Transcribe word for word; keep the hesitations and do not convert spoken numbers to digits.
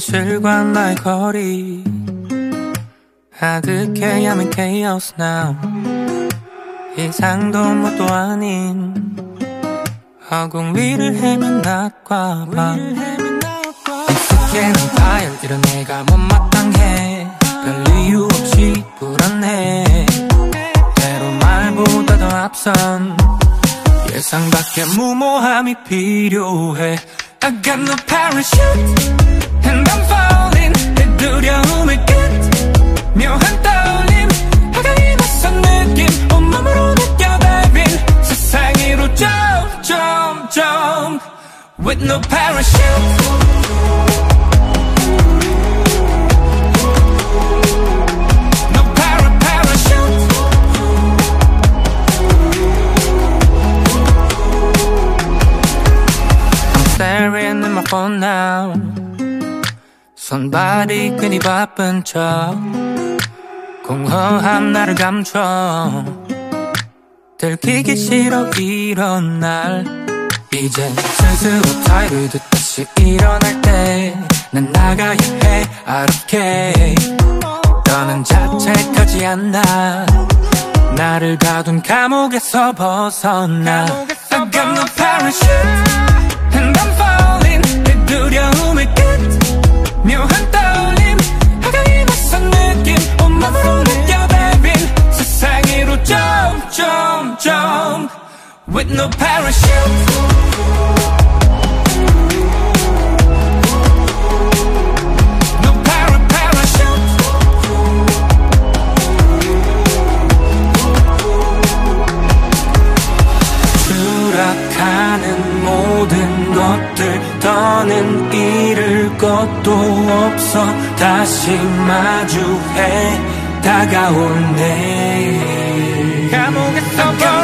현실과 나의 거리 아득해 I'm in chaos now. 이상도 뭣도 아닌 허공 위를 헤맨 낮과 밤. 익숙해 난 파열 이런 내가 못마땅해. 별 이유 없이 불안해. 때로 말보다 더 앞선 예상 밖의 무모함이 필요해. I got no parachute and I'm falling. 내 두려움의 끝 묘한 떠올림 하강이 낯선 느낌 온몸으로 느껴 diving 세상 위로 점점점 with no parachute. Staring at my phone now. 손발이 괜히 바쁜 척 공허한 나를 감춰. 들키기 싫어 이런 날. 이젠 스스로 타이를 듣듯이 일어날 때 난 나가야 해 out of cage. 너는 자책하지 않나. 나를 가둔 감옥에서 벗어나. I got no parachute and I'm falling. 내 두려움의 끝 묘한 떠올림 하강이 낯선 느낌 온몸으로 느껴 diving 세상 위로 점점점 with no parachute. No para parachute. 추락하는 모든 것들 더는 잃을 것도 없어. 다시 마주해 다가올 내일 감옥에서